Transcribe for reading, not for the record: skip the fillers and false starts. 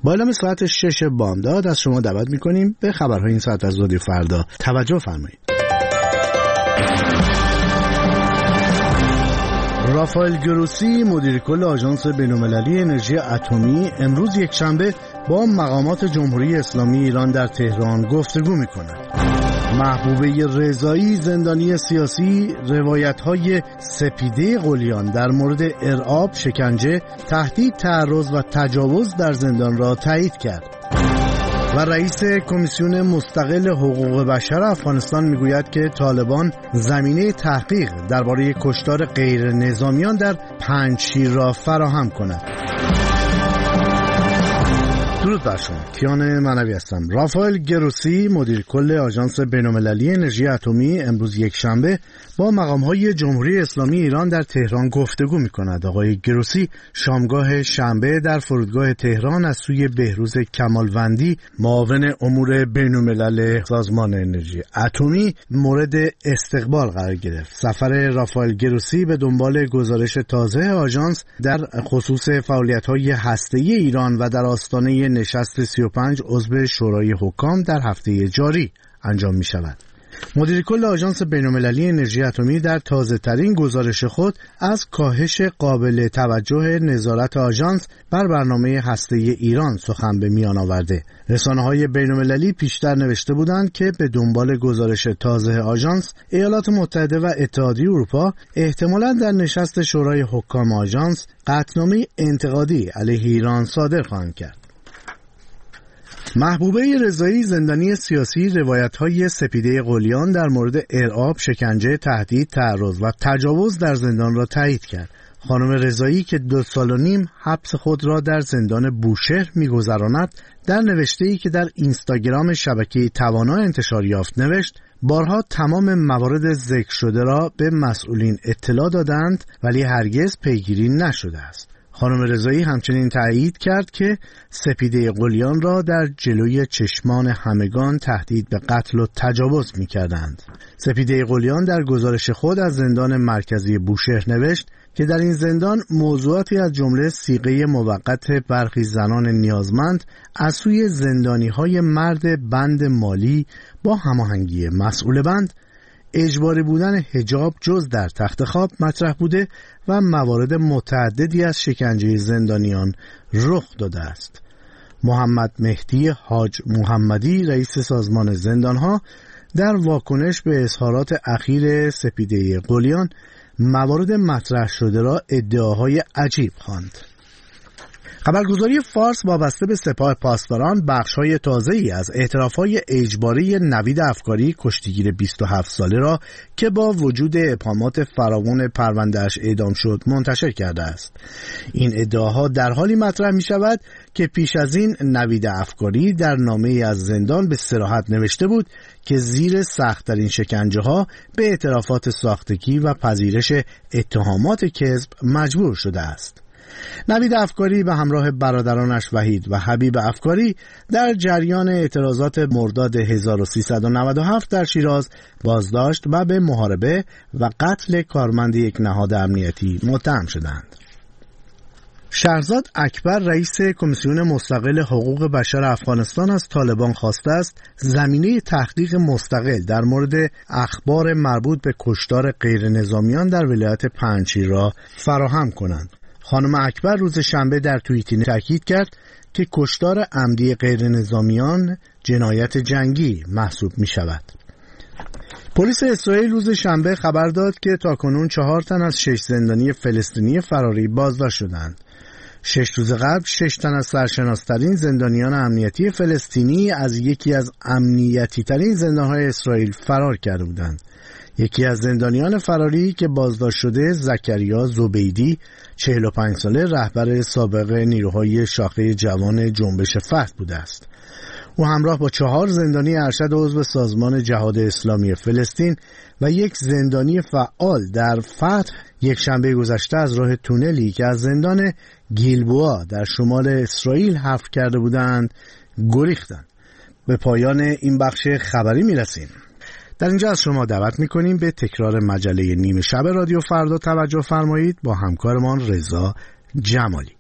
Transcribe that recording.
با اعلام ساعت 6 بامداد از شما دعوت می‌کنیم به خبرهای این ساعت از رادیو فردا توجه فرمایید. رافائل گروسی مدیر کل آژانس بین‌المللی انرژی اتمی امروز یکشنبه با مقامات جمهوری اسلامی ایران در تهران گفتگو می‌کند. محبوبه رضایی زندانی سیاسی روایت‌های سپیده قلیان در مورد ارعاب، شکنجه، تهدید، تعرض و تجاوز در زندان را تایید کرد. و رئیس کمیسیون مستقل حقوق بشر افغانستان میگوید که طالبان زمینه تحقیق درباره کشتار غیر نظامیان در پنجشیر را فراهم کند. درود بر شما، کیان منوی هستم. رافائل گروسی مدیر کل آژانس بین‌المللی انرژی اتمی امروز یکشنبه با مقام‌های جمهوری اسلامی ایران در تهران گفتگو می‌کند. آقای گروسی شامگاه شنبه در فرودگاه تهران از سوی بهروز کمالوندی معاون امور بین‌الملل سازمان انرژی اتمی مورد استقبال قرار گرفت. سفر رافائل گروسی به دنبال گزارش تازه آژانس در خصوص فعالیت‌های هسته‌ای ایران و در آستانه نشست 35 عضو شورای حکام در هفته جاری انجام می شود. مدیر کل آژانس بین‌المللی انرژی اتمی در تازه‌ترین گزارش خود از کاهش قابل توجه نظارت آژانس بر برنامه هسته‌ای ایران سخن به میان آورده. رسانه‌های بین‌المللی پیشتر نوشته بودند که به دنبال گزارش تازه آژانس، ایالات متحده و اتحادیه اروپا احتمالاً در نشست شورای حکام آژانس قطعنامه انتقادی علیه ایران صادر خواهند کرد. محبوبه رضایی زندانی سیاسی روایت‌های سپیده قلیان در مورد ارعاب، شکنجه، تهدید، تعرض و تجاوز در زندان را تایید کرد. خانم رضایی که 2.5 سال حبس خود را در زندان بوشهر می‌گذراند، در نوشته‌ای که در اینستاگرام شبکه توانا انتشار یافت نوشت: بارها تمام موارد ذکر شده را به مسئولین اطلاع دادند ولی هرگز پیگیری نشده است. خانم رضایی همچنین تأیید کرد که سپیده قلیان را در جلوی چشمان همگان تهدید به قتل و تجاوز می‌کردند. سپیده قلیان در گزارش خود از زندان مرکزی بوشهر نوشت که در این زندان موضوعاتی از جمله صیغه موقت برخی زنان نیازمند از سوی زندانی‌های مرد بند مالی با هماهنگی مسئول بند، اجباری بودن حجاب جز در تخت خواب مطرح بوده و موارد متعددی از شکنجه زندانیان رخ داده است. محمد مهدی حاج محمدی رئیس سازمان زندانها در واکنش به اظهارات اخیر سپیده قلیان موارد مطرح شده را ادعاهای عجیب خواند. خبرگزاری فارس وابسته به سپاه پاسداران بخش‌های تازه‌ای از اعتراف‌های اجباری نوید افکاری کشتیگیر 27 ساله را که با وجود ابهامات فراوان پرونده‌اش اعدام شد منتشر کرده است. این ادعاها در حالی مطرح می‌شود که پیش از این نوید افکاری در نامه‌ای از زندان به صراحت نوشته بود که زیر سخت‌ترین شکنجه‌ها به اعترافات ساختگی و پذیرش اتهامات کذب مجبور شده است. نوید افکاری به همراه برادرانش وحید و حبیب افکاری در جریان اعتراضات مرداد 1397 در شیراز بازداشت و به محاربه و قتل کارمند یک نهاد امنیتی متهم شدند. شهرزاد اکبر رئیس کمیسیون مستقل حقوق بشر افغانستان از طالبان خواسته است زمینه تحقیق مستقل در مورد اخبار مربوط به کشتار غیر نظامیان در ولایت پنجشیر را فراهم کنند. خانم اکبر روز شنبه در توییتی تاکید کرد که کشتار عمدی غیر نظامیان جنایت جنگی محسوب می شود. پلیس اسرائیل روز شنبه خبر داد که تاکنون 4 تن از 6 زندانی فلسطینی فراری بازداشت شدند. 6 روز قبل 6 تن از سرشناس‌ترین زندانیان امنیتی فلسطینی از یکی از امنیتی ترین زندان‌های اسرائیل فرار کرده بودند. یکی از زندانیان فراری که بازداشت شده زکریا زبیدی 45 ساله رهبر سابق نیروهای شاخه جوان جنبش فتح بوده است. او همراه با 4 زندانی ارشد عضو سازمان جهاد اسلامی فلسطین و یک زندانی فعال در فتح یک شنبه گذشته از راه تونلی که از زندان گیلبوآ در شمال اسرائیل حفر کرده بودند گریختند. به پایان این بخش خبری میرسیم. در اینجا از شما دعوت میکنیم به تکرار مجله نیمه شب رادیو فردا توجه فرمایید با همکارمان رضا جمالی.